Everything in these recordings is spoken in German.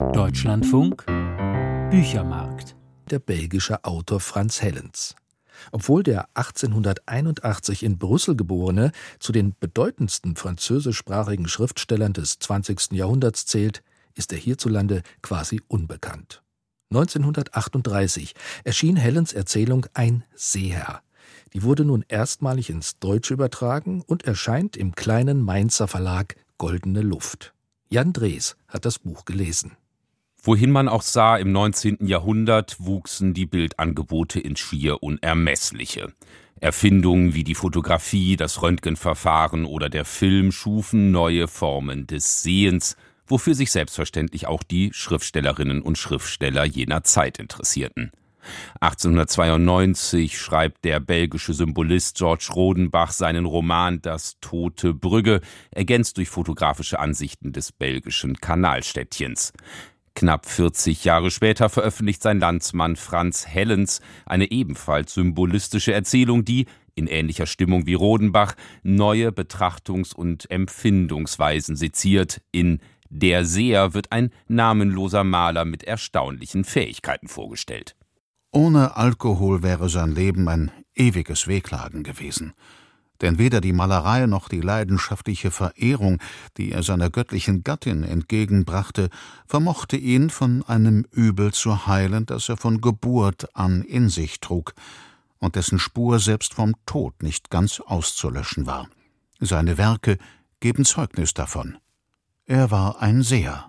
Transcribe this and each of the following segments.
Deutschlandfunk Büchermarkt. Der belgische Autor Frans Helens. Obwohl der 1881 in Brüssel geborene zu den bedeutendsten französischsprachigen Schriftstellern des 20. Jahrhunderts zählt, ist er hierzulande quasi unbekannt. 1938 erschien Helens Erzählung Ein Seeherr. Die wurde nun erstmalig ins Deutsche übertragen und erscheint im kleinen Mainzer Verlag Goldene Luft. Jan Drees hat das Buch gelesen. Wohin man auch sah im 19. Jahrhundert, wuchsen die Bildangebote ins schier Unermessliche. Erfindungen wie die Fotografie, das Röntgenverfahren oder der Film schufen neue Formen des Sehens, wofür sich selbstverständlich auch die Schriftstellerinnen und Schriftsteller jener Zeit interessierten. 1892 schreibt der belgische Symbolist George Rodenbach seinen Roman Das Tote Brügge, ergänzt durch fotografische Ansichten des belgischen Kanalstädtchens. Knapp 40 Jahre später veröffentlicht sein Landsmann Frans Helens eine ebenfalls symbolistische Erzählung, die, in ähnlicher Stimmung wie Rodenbach, neue Betrachtungs- und Empfindungsweisen seziert. In Der Seher wird ein namenloser Maler mit erstaunlichen Fähigkeiten vorgestellt. Ohne Alkohol wäre sein Leben ein ewiges Wehklagen gewesen. Denn weder die Malerei noch die leidenschaftliche Verehrung, die er seiner göttlichen Gattin entgegenbrachte, vermochte ihn von einem Übel zu heilen, das er von Geburt an in sich trug und dessen Spur selbst vom Tod nicht ganz auszulöschen war. Seine Werke geben Zeugnis davon. Er war ein Seher.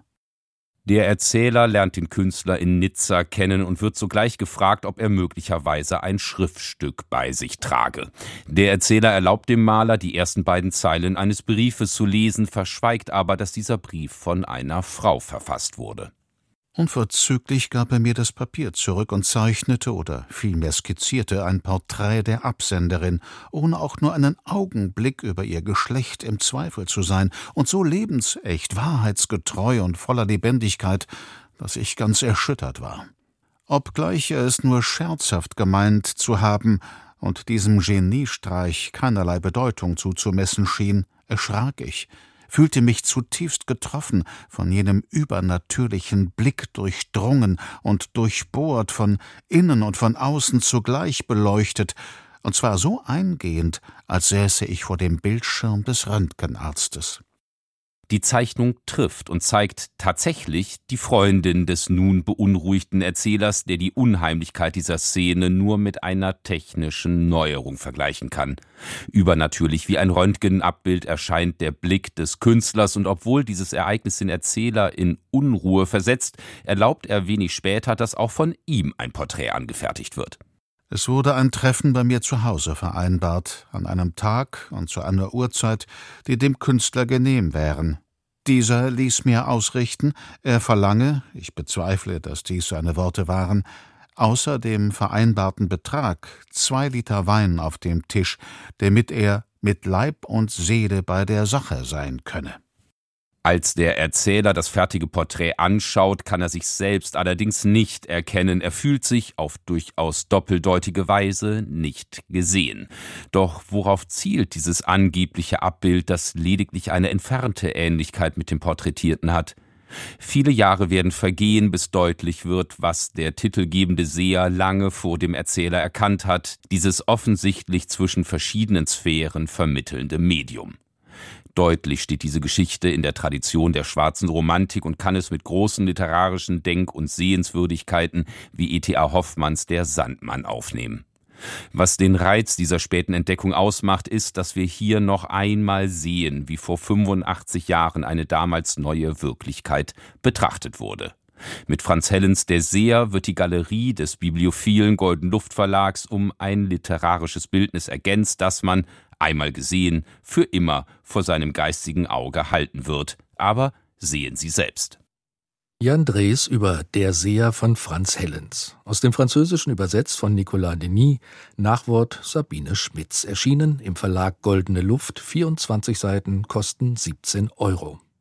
Der Erzähler lernt den Künstler in Nizza kennen und wird sogleich gefragt, ob er möglicherweise ein Schriftstück bei sich trage. Der Erzähler erlaubt dem Maler, die ersten beiden Zeilen eines Briefes zu lesen, verschweigt aber, dass dieser Brief von einer Frau verfasst wurde. Unverzüglich gab er mir das Papier zurück und zeichnete oder vielmehr skizzierte ein Porträt der Absenderin, ohne auch nur einen Augenblick über ihr Geschlecht im Zweifel zu sein, und so lebensecht, wahrheitsgetreu und voller Lebendigkeit, dass ich ganz erschüttert war. Obgleich er es nur scherzhaft gemeint zu haben und diesem Geniestreich keinerlei Bedeutung zuzumessen schien, erschrak ich, fühlte mich zutiefst getroffen, von jenem übernatürlichen Blick durchdrungen und durchbohrt, von innen und von außen zugleich beleuchtet, und zwar so eingehend, als säße ich vor dem Bildschirm des Röntgenarztes. Die Zeichnung trifft und zeigt tatsächlich die Freundin des nun beunruhigten Erzählers, der die Unheimlichkeit dieser Szene nur mit einer technischen Neuerung vergleichen kann. Übernatürlich wie ein Röntgenabbild erscheint der Blick des Künstlers, und obwohl dieses Ereignis den Erzähler in Unruhe versetzt, erlaubt er wenig später, dass auch von ihm ein Porträt angefertigt wird. Es wurde ein Treffen bei mir zu Hause vereinbart, an einem Tag und zu einer Uhrzeit, die dem Künstler genehm wären. Dieser ließ mir ausrichten, er verlange, ich bezweifle, dass dies seine Worte waren, außer dem vereinbarten Betrag 2 Liter Wein auf dem Tisch, damit er mit Leib und Seele bei der Sache sein könne. Als der Erzähler das fertige Porträt anschaut, kann er sich selbst allerdings nicht erkennen. Er fühlt sich auf durchaus doppeldeutige Weise nicht gesehen. Doch worauf zielt dieses angebliche Abbild, das lediglich eine entfernte Ähnlichkeit mit dem Porträtierten hat? Viele Jahre werden vergehen, bis deutlich wird, was der titelgebende Seher lange vor dem Erzähler erkannt hat, dieses offensichtlich zwischen verschiedenen Sphären vermittelnde Medium. Deutlich steht diese Geschichte in der Tradition der schwarzen Romantik und kann es mit großen literarischen Denk- und Sehenswürdigkeiten wie E.T.A. Hoffmanns Der Sandmann aufnehmen. Was den Reiz dieser späten Entdeckung ausmacht, ist, dass wir hier noch einmal sehen, wie vor 85 Jahren eine damals neue Wirklichkeit betrachtet wurde. Mit Frans Helens Der Seher wird die Galerie des bibliophilen Golden Luft Verlags um ein literarisches Bildnis ergänzt, das man, einmal gesehen, für immer vor seinem geistigen Auge halten wird. Aber sehen Sie selbst. Jan Drees über Der Seher von Frans Helens. Aus dem Französischen übersetzt von Nicolas Denis, Nachwort Sabine Schmitz. Erschienen im Verlag Goldene Luft, 24 Seiten, kosten 17 €.